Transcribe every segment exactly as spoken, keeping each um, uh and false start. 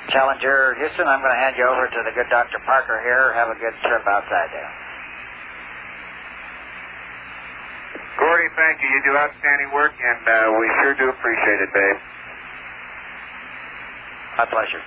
Challenger, Houston, I'm going to hand you over to the good Doctor Parker here. Have a good trip outside there. Gordy, thank you. You do outstanding work, and uh, we sure do appreciate it, babe. My pleasure.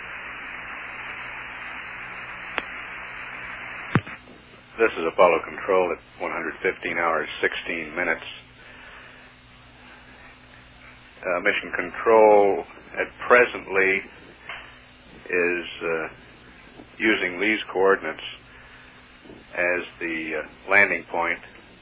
This is Apollo Control at one hundred fifteen hours, sixteen minutes. Uh, mission Control at presently is uh, using these coordinates as the uh, landing point.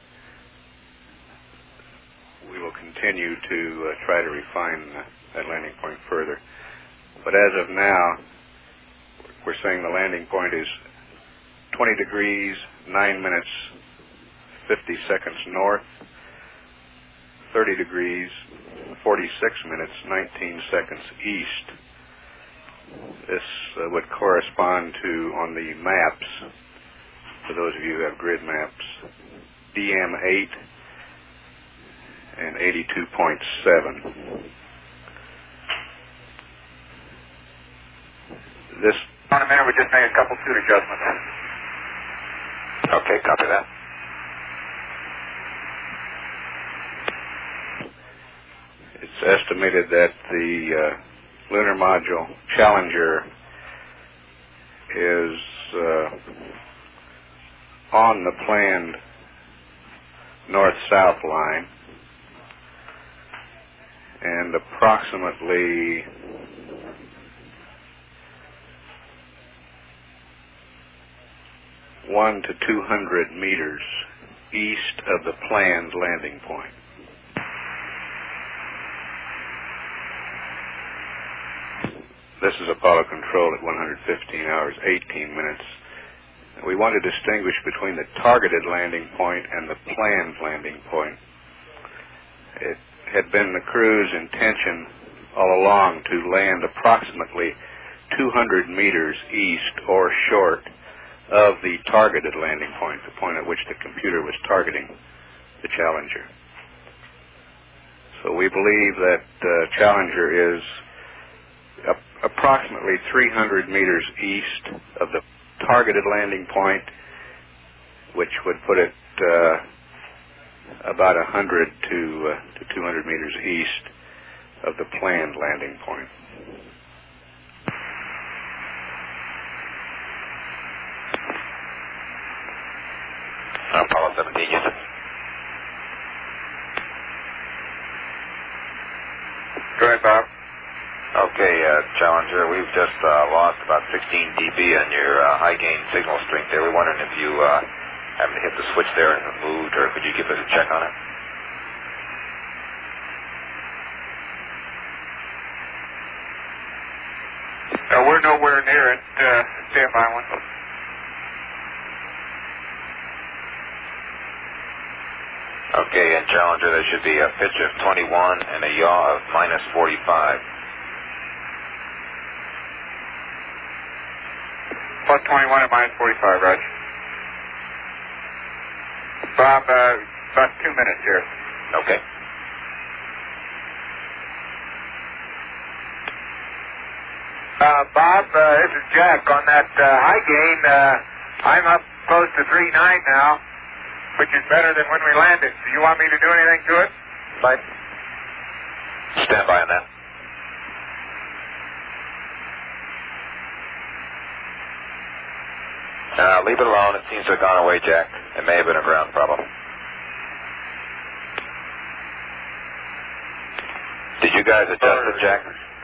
We will continue to uh, try to refine uh, that landing point further. But as of now, we're saying the landing point is twenty degrees, nine minutes, fifty seconds north, thirty degrees, forty-six minutes, nineteen seconds east. This uh, would correspond to, on the maps, for those of you who have grid maps, D M eight and eighty-two point seven. This... On a minute, we just make a couple suit adjustments. Okay, copy that. It's estimated that the uh, lunar module Challenger is uh, on the planned north-south line and approximately one to two hundred meters east of the planned landing point. This is Apollo Control at one hundred fifteen hours, eighteen minutes. We want to distinguish between the targeted landing point and the planned landing point. It had been the crew's intention all along to land approximately two hundred meters east or short of the targeted landing point, the point at which the computer was targeting the Challenger. So we believe that uh, Challenger is a- approximately three hundred meters east of the targeted landing point, which would put it uh, about one hundred to, uh, to two hundred meters east of the planned landing point. Apollo seventeen, Houston. Go ahead, Bob. Okay, uh, Challenger, we've just uh, lost about sixteen D B on your uh, high gain signal strength there. We're wondering if you uh, happen to hit the switch there and moved, or could you give us a check on it? Uh, we're nowhere near it. Uh, stand by one. Okay, and Challenger, there should be a pitch of twenty-one and a yaw of minus forty-five. Plus twenty-one and minus forty-five, Roger. Bob, uh, about two minutes here. Okay. Uh, Bob, uh, this is Jack. On that uh, high gain, uh, I'm up close to three nine now, which is better than when we landed. Do you want me to do anything to it? Right. Stand by on that. Uh, leave it alone. It seems to have gone away, Jack. It may have been a ground problem. Did you guys adjust it, Jack?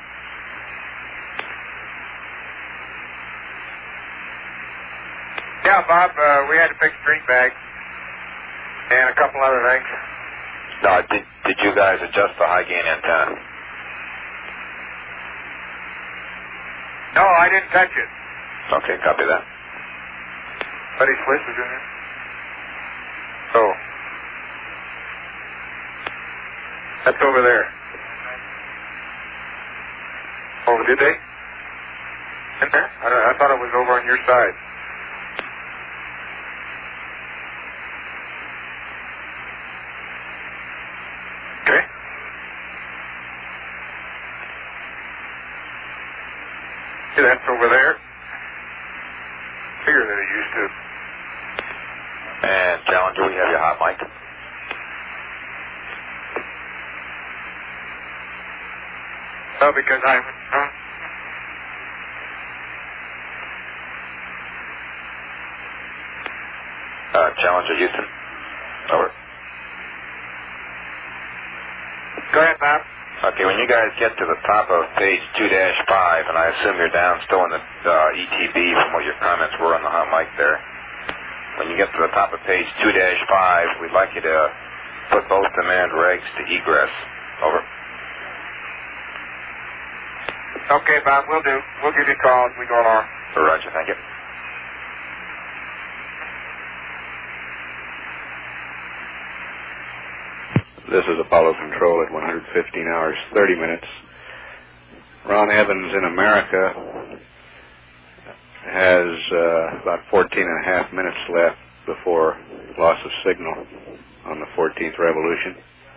Yeah, Bob, uh, we had to fix street bags and a couple other things. No, did, did you guys adjust the high gain antenna? No, I didn't touch it. Okay, copy that. Buddy Swiss was in there. Oh. That's over there. Oh, did they? In there? I, don't, I thought it was over on your side. Okay. Yeah, that's over there. Bigger than it used to. And Challenger, we have your hot mic. Oh, because I'm... Huh? Uh, Challenger, Houston. Over. Go ahead, Bob. Okay, when you guys get to the top of page two dash five, and I assume you're down still in the uh, E T B from what your comments were on the hot mic there. When you get to the top of page two dash five, we'd like you to put both demand regs to egress. Over. Okay, Bob, we'll do. We'll give you a call as we go along. Roger, thank you. This is Apollo Control at one hundred fifteen hours, thirty minutes. Ron Evans in America has uh, about fourteen and a half minutes left before loss of signal on the fourteenth revolution.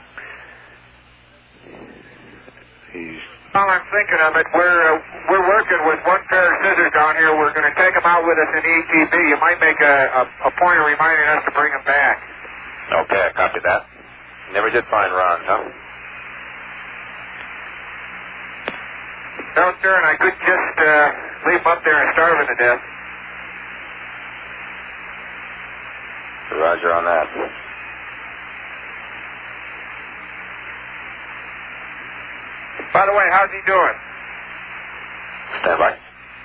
He's While I'm thinking of it, we're uh, we're working with one pair of scissors down here. We're going to take them out with us in E T B. You might make a, a, a point of reminding us to bring them back. Okay, I copied that. Never did find Ron, huh? No, sir, and I could just uh, leave him up there and starve him to death. Roger on that. By the way, how's he doing? Stand by.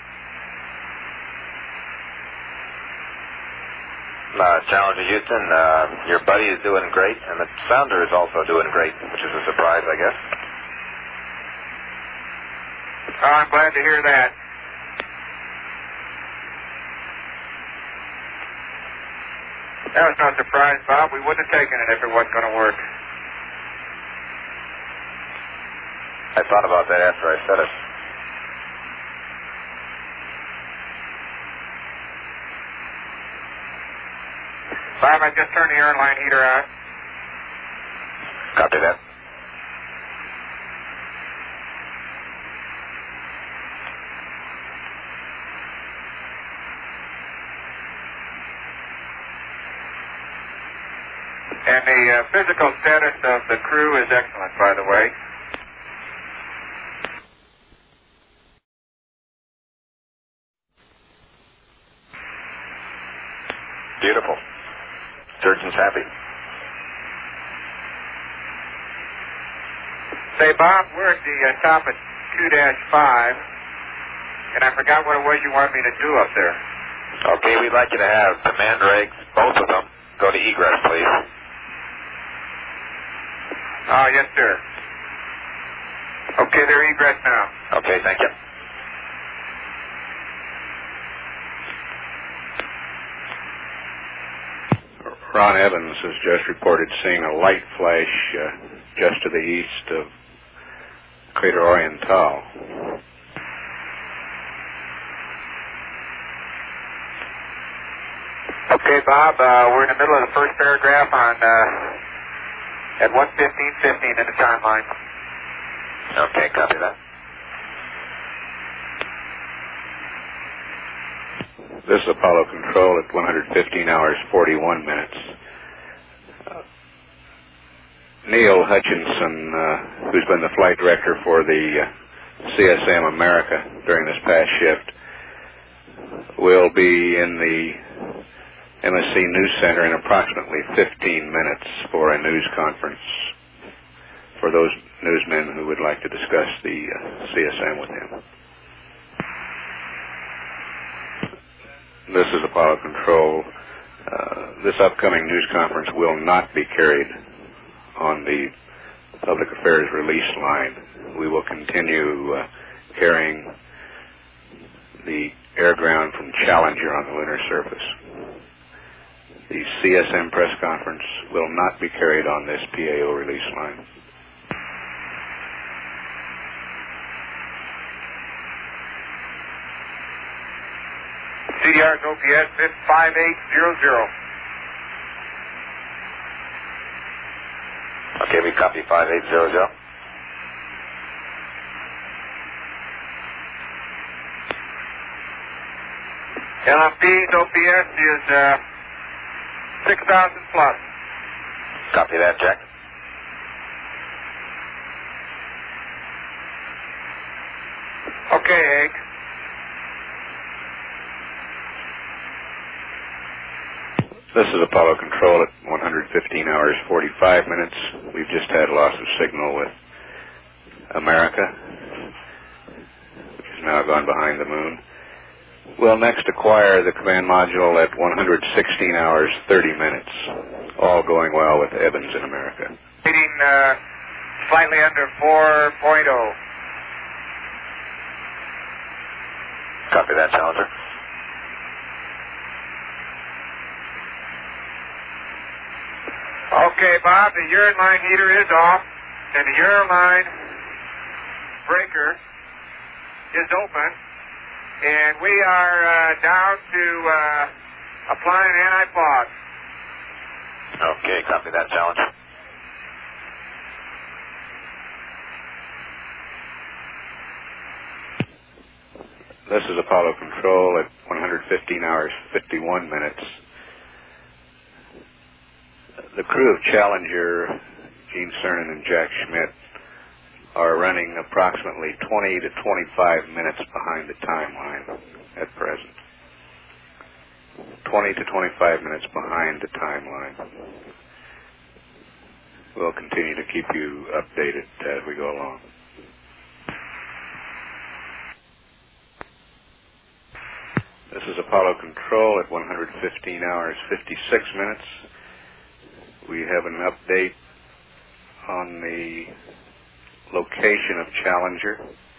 Uh, Challenger Houston, uh, your buddy is doing great, and the sounder is also doing great, which is a surprise, I guess. Oh, I'm glad to hear that. That was no surprise, Bob. We wouldn't have taken it if it wasn't going to work. I thought about that after I said it. Bob, I just turned the airline heater on. Copy that. And the uh, physical status of the crew is excellent, by the way. Beautiful. Surgeon's happy. Say, Bob, we're at the uh, top of two dash five, and I forgot what it was you wanted me to do up there. Okay, we'd like you to have command regs, both of them, go to egress, please. Oh, yes, sir. Okay, they're egress now. Okay, thank you. Ron Evans has just reported seeing a light flash uh, just to the east of Crater Oriental. Okay, Bob, uh, we're in the middle of the first paragraph on uh, at one fifteen fifteen in the timeline. Okay, copy that. This is Apollo Control at one hundred fifteen hours, forty-one minutes. Uh, Neil Hutchinson, uh, who's been the flight director for the uh, C S M America during this past shift, will be in the M S C News Center in approximately fifteen minutes for a news conference for those newsmen who would like to discuss the uh, C S M with him. This is Apollo Control. Uh, this upcoming news conference will not be carried on the Public Affairs release line. We will continue uh, carrying the air ground from Challenger on the lunar surface. The C S M press conference will not be carried on this P A O release line. C D R's O P S five eight zero zero. Okay, we copy five eight zero zero. L M P's O P S is uh, six thousand plus. Copy that, Jack. Okay, Hank. This is Apollo Control at one hundred fifteen hours, forty-five minutes. We've just had loss of signal with America, which has now gone behind the moon. We'll next acquire the command module at one hundred sixteen hours, thirty minutes. All going well with Evans in America. Reading uh, slightly under four point oh. Copy that, Challenger. Okay, Bob, the urine line heater is off, and the urine line breaker is open, and we are uh, down to uh, applying anti-fog. Okay, copy that, Challenger. This is Apollo Control at one hundred fifteen hours, fifty-one minutes. The crew of Challenger, Gene Cernan and Jack Schmidt, are running approximately twenty to twenty-five minutes behind the timeline at present. twenty to twenty-five minutes behind the timeline. We'll continue to keep you updated as we go along. This is Apollo Control at one hundred fifteen hours, fifty-six minutes. We have an update on the location of Challenger.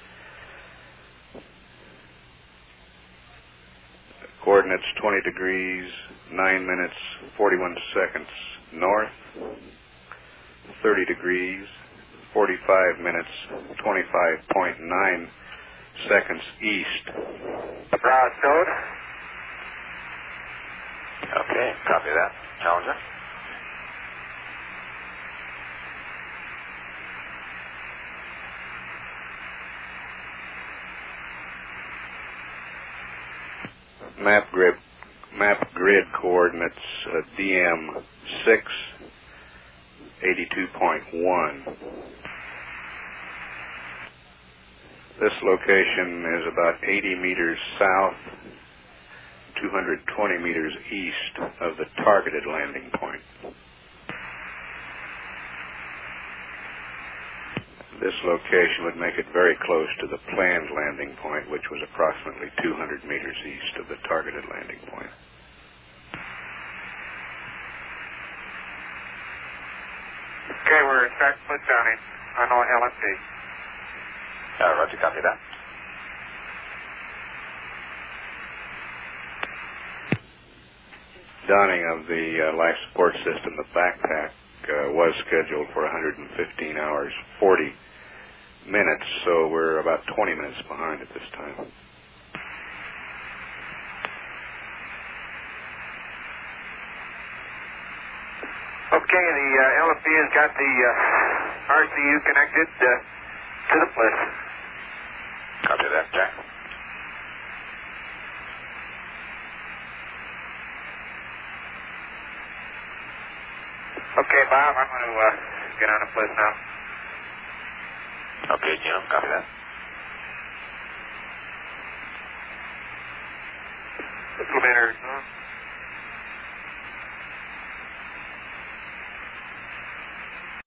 Coordinates twenty degrees, nine minutes, forty-one seconds north, thirty degrees, forty-five minutes, twenty-five point nine seconds east. Broadstone. Okay, copy that, Challenger. Map grid, map grid coordinates uh, D M six, eighty-two point one. This location is about eighty meters south, two hundred twenty meters east of the targeted landing point. This location would make it very close to the planned landing point, which was approximately two hundred meters east of the targeted landing point. Okay, we're starting to put down on L M P. Uh, Roger, copy that. Donning of the uh, life support system, the backpack, uh, was scheduled for one hundred fifteen hours, forty minutes, so we're about twenty minutes behind at this time. Okay, the uh, L M P has got the uh, R C U connected uh, to the bliss. Copy that, Jack. Okay, Bob, I'm going to uh, get on the bliss now. Okay, Gino, copy that. Implementer. Huh?